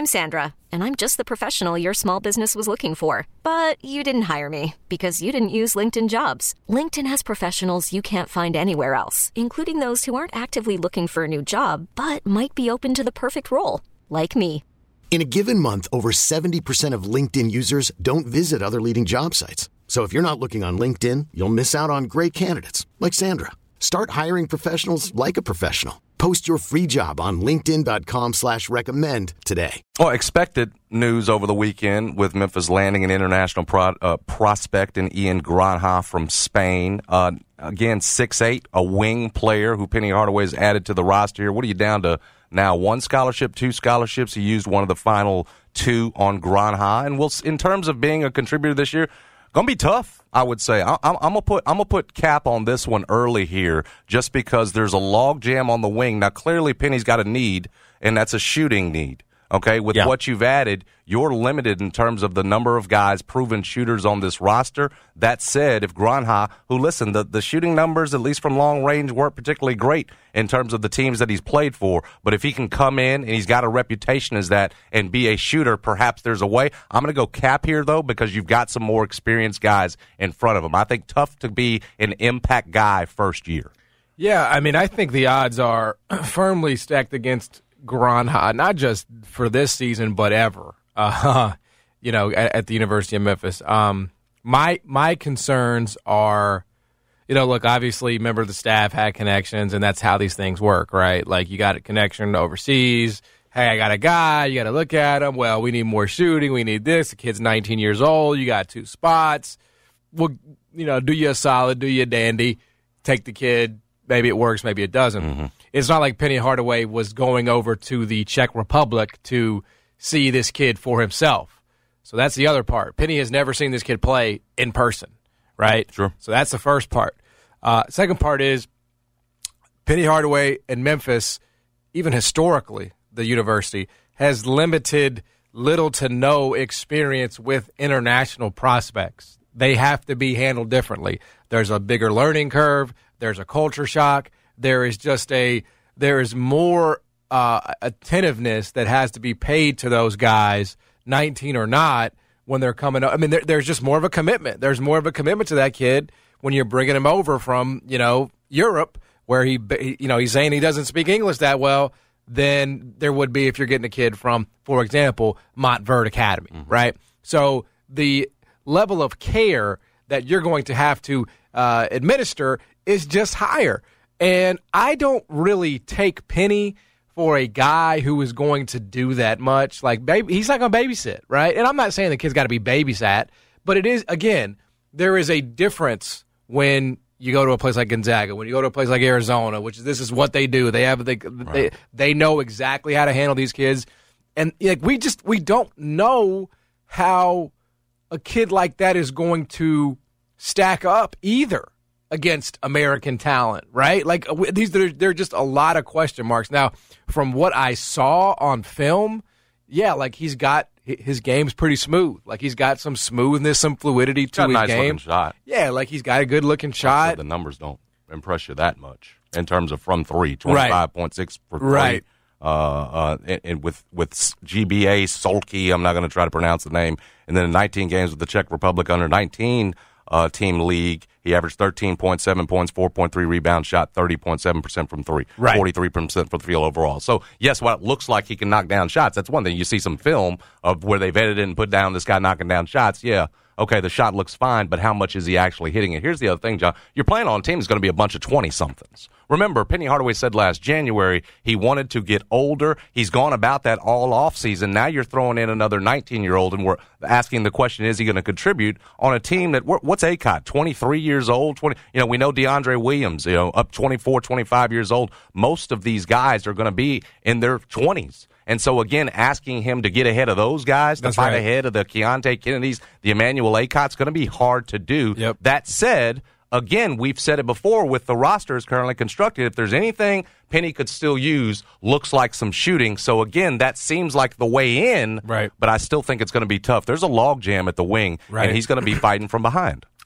I'm Sandra, and I'm just the professional your small business was looking for. But you didn't hire me because you didn't use LinkedIn Jobs. LinkedIn has professionals you can't find anywhere else, including those who aren't actively looking for a new job, but might be open to the perfect role, like me. In a given month, over 70% of LinkedIn users don't visit other leading job sites. So if you're not looking on LinkedIn, you'll miss out on great candidates like Sandra. Start hiring professionals like a professional. Post your free job on linkedin.com/recommend today. Well, expected news over the weekend with Memphis landing an international prospect in Ian Granja from Spain. Again, 6'8", a wing player who Penny Hardaway's added to the roster here. What are you down to now? 1 scholarship, 2 scholarships. He used one of the final 2 on Granja. And in terms of being a contributor this year, going to be tough, I would say. I'm gonna put cap on this one early here, just because there's a log jam on the wing. Now, clearly, Penny's got a need, and that's a shooting need. Okay, with what you've added, you're limited in terms of the number of guys, proven shooters on this roster. That said, if Granja, who, listen, the shooting numbers, at least from long range, weren't particularly great in terms of the teams that he's played for. But if he can come in and he's got a reputation as that and be a shooter, perhaps there's a way. I'm going to go cap here, though, because you've got some more experienced guys in front of him. I think tough to be an impact guy first year. Yeah, I mean, I think the odds are firmly stacked against Granja, not just for this season, but ever, at the University of Memphis. My concerns are, look, obviously, member of the staff had connections, and that's how these things work, right? Like, you got a connection overseas. Hey, I got a guy. You got to look at him. Well, we need more shooting. We need this. The kid's 19 years old. You got 2 spots. Well, do you a solid, do you a dandy, take the kid. Maybe it works, maybe it doesn't. Mm-hmm. It's not like Penny Hardaway was going over to the Czech Republic to see this kid for himself. So that's the other part. Penny has never seen this kid play in person, right? Sure. So that's the first part. Second part is Penny Hardaway in Memphis, even historically, the university, has limited little to no experience with international prospects. They have to be handled differently. There's a bigger learning curve. There's a culture shock. There is more attentiveness that has to be paid to those guys, 19 or not, when they're coming up. I mean, there's just more of a commitment. There's more of a commitment to that kid when you're bringing him over from, Europe, where he's saying he doesn't speak English that well, than there would be if you're getting a kid from, for example, Montverde Academy, right? So the level of care that you're going to have to administer is just higher. And I don't really take Penny for a guy who is going to do that much. Like, he's not going to babysit, right? And I'm not saying the kid's got to be babysat, but it is, again, there is a difference when you go to a place like Gonzaga, when you go to a place like Arizona, which this is what they do. They know exactly how to handle these kids. And we don't know how a kid like that is going to stack up either against American talent, right? Like, there are just a lot of question marks. Now, from what I saw on film, yeah, like his game's pretty smooth. Like, he's got some smoothness, some fluidity to his nice game. Looking shot. Yeah, like he's got a good looking shot. The numbers don't impress you that much in terms of from 3, 25.6 for 3. Right. And with GBA Solky, I'm not going to try to pronounce the name, and then in 19 games with the Czech Republic under 19 team league, he averaged 13.7 points, 4.3 rebounds, shot 30.7% from 3, 43% from the field overall. So, yes, while it looks like he can knock down shots, that's one thing. You see some film of where they've edited and put down this guy knocking down shots. Yeah, okay, the shot looks fine, but how much is he actually hitting it? Here's the other thing, John. You're playing on a team that's going to be a bunch of 20-somethings. Remember, Penny Hardaway said last January he wanted to get older. He's gone about that all offseason. Now you're throwing in another 19-year-old, and we're asking the question, is he going to contribute on a team that, what's ACOT, 23 years old? We know DeAndre Williams, up 24, 25 years old. Most of these guys are going to be in their 20s. And so, again, asking him to get ahead of those guys, to fight ahead of the Keontae Kennedys, the Emmanuel Acot's going to be hard to do. Yep. That said, again, we've said it before with the rosters currently constructed, if there's anything Penny could still use, looks like some shooting. So, again, that seems like the way in, right, but I still think it's going to be tough. There's a log jam at the wing, right, and he's going to be fighting from behind.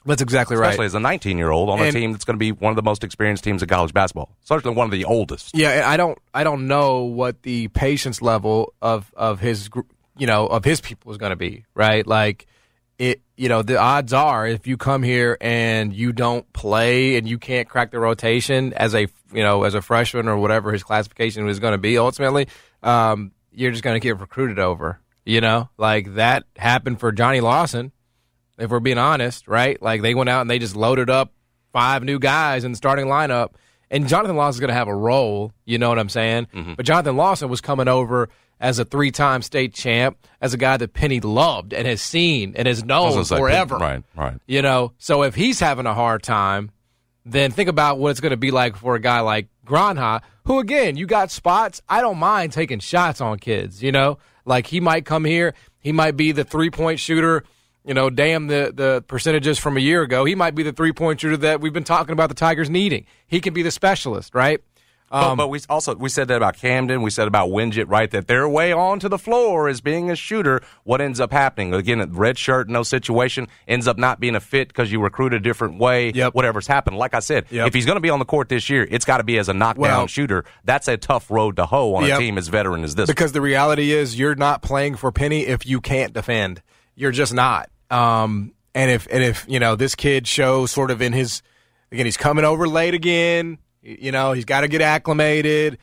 That's exactly right. Especially as a 19-year-old on a team that's going to be one of the most experienced teams in college basketball. Certainly one of the oldest. Yeah, and I don't know what the patience level of his of his people is going to be, right? Like the odds are if you come here and you don't play and you can't crack the rotation as a freshman or whatever his classification is going to be ultimately, you're just going to get recruited over. Like that happened for Johnny Lawson. If we're being honest, right? Like they went out and they just loaded up 5 new guys in the starting lineup, and Jonathan Lawson's going to have a role. You know what I'm saying? Mm-hmm. But Jonathan Lawson was coming over as a 3-time state champ, as a guy that Penny loved and has seen and has known forever. Right. So if he's having a hard time, then think about what it's going to be like for a guy like Granha, who, again, you got spots. I don't mind taking shots on kids, Like he might come here. He might be the 3-point shooter. Damn the percentages from a year ago. He might be the 3-point shooter that we've been talking about the Tigers needing. He can be the specialist, right? But we said that about Camden. We said about Wingett, right, that their way onto the floor is being a shooter. What ends up happening? Again, a red shirt, no situation, ends up not being a fit because you recruit a different way, whatever's happened. Like I said, if he's going to be on the court this year, it's got to be as a knockdown shooter. That's a tough road to hoe on a team as veteran as this. Because the reality is you're not playing for Penny if you can't defend. You're just not. And if this kid shows sort of in his, again, he's coming over late again. He's got to get acclimated.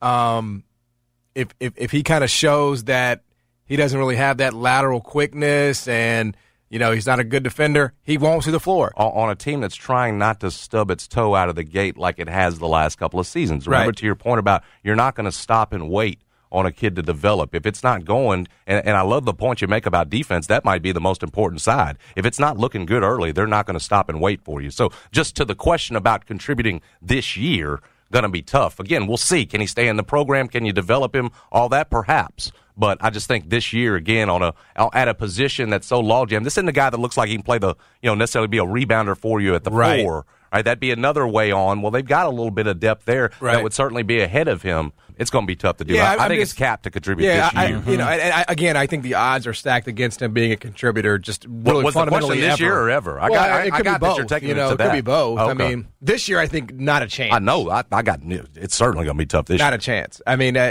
If he kind of shows that he doesn't really have that lateral quickness and, he's not a good defender, he won't see the floor. On a team that's trying not to stub its toe out of the gate like it has the last couple of seasons. Remember, to your point about you're not going to stop and wait on a kid to develop. If it's not going, and I love the point you make about defense, that might be the most important side. If it's not looking good early, they're not going to stop and wait for you. So just to the question about contributing this year, going to be tough. Again, we'll see. Can he stay in the program? Can you develop him? All that perhaps. But I just think this year, again, at a position that's so logjam, this isn't a guy that looks like he can play necessarily be a rebounder for you at the 4. Right, that'd be another way on. Well, they've got a little bit of depth there that would certainly be ahead of him. It's going to be tough to do. Yeah, I think it's capped to contribute this year. I think the odds are stacked against him being a contributor. Just really was fundamentally the question this year or ever? I got that you're taking it to that. It could be both. Okay. I mean, this year I think not a chance. I know. I got. It's certainly going to be tough this year. Not a chance. I mean,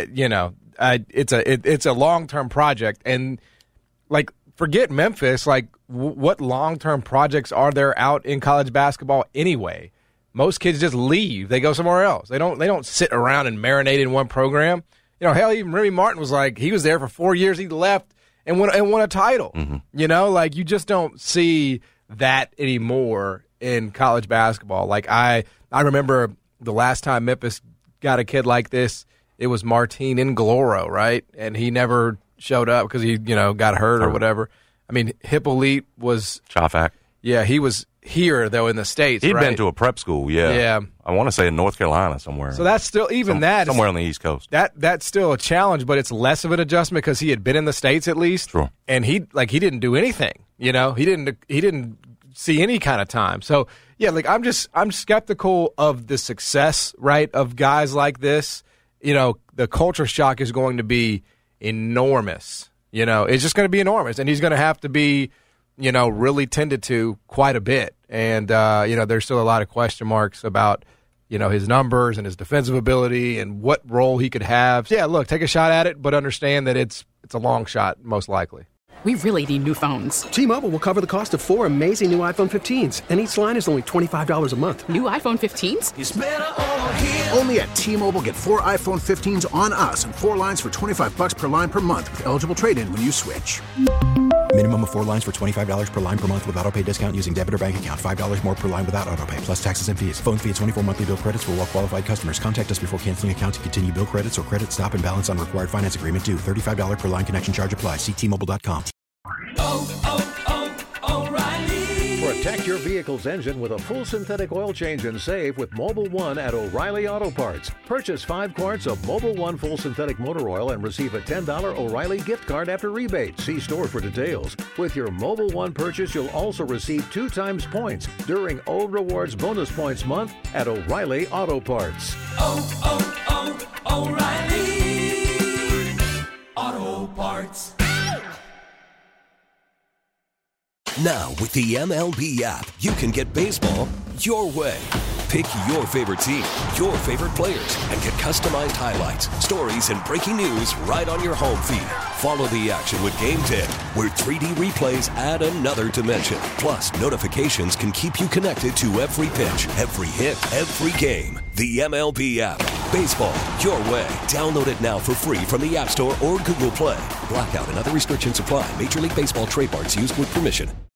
it's a long-term project, and like forget Memphis. Like, what long-term projects are there out in college basketball anyway? Most kids just leave. They go somewhere else. They don't sit around and marinate in one program. Hell, even Remy Martin was like, he was there for 4 years. He left and won a title. Mm-hmm. Like you just don't see that anymore in college basketball. Like I remember the last time Memphis got a kid like this, it was Martin Ingloro, right? And he never showed up because he, got hurt or whatever. I mean, Hippolyte was Chafak. Yeah, he was here, though, in the States. He'd been to a prep school, yeah. I want to say in North Carolina somewhere. So that's still, somewhere on the East Coast. That's still a challenge, but it's less of an adjustment because he had been in the States at least. Sure. And he didn't do anything, He didn't see any kind of time. So, yeah, I'm skeptical of the success, right, of guys like this. The culture shock is going to be enormous. It's just going to be enormous, and he's going to have to be really tended to quite a bit. And, there's still a lot of question marks about, his numbers and his defensive ability and what role he could have. Yeah, look, take a shot at it, but understand that it's a long shot, most likely. We really need new phones. T-Mobile will cover the cost of 4 amazing new iPhone 15s, and each line is only $25 a month. New iPhone 15s? It's better over here. Only at T-Mobile, get 4 iPhone 15s on us and 4 lines for $25 per line per month with eligible trade-in when you switch. Minimum of 4 lines for $25 per line per month with autopay discount using debit or bank account. $5 more per line without autopay, plus taxes and fees. Phone fee at 24 monthly bill credits for well-qualified customers. Contact us before canceling account to continue bill credits or credit stop and balance on required finance agreement due. $35 per line connection charge applies. See T-Mobile.com. O'Reilly. Protect your vehicle's engine with a full synthetic oil change and save with Mobil 1 at O'Reilly Auto Parts. Purchase 5 quarts of Mobil 1 full synthetic motor oil and receive a $10 O'Reilly gift card after rebate. See store for details. With your Mobil 1 purchase, you'll also receive 2 times points during Old Rewards Bonus Points Month at O'Reilly Auto Parts. O'Reilly Auto Parts. Now, with the MLB app, you can get baseball your way. Pick your favorite team, your favorite players, and get customized highlights, stories, and breaking news right on your home feed. Follow the action with Game Day, where 3D replays add another dimension. Plus, notifications can keep you connected to every pitch, every hit, every game. The MLB app. Baseball your way. Download it now for free from the App Store or Google Play. Blackout and other restrictions apply. Major League Baseball trademarks used with permission.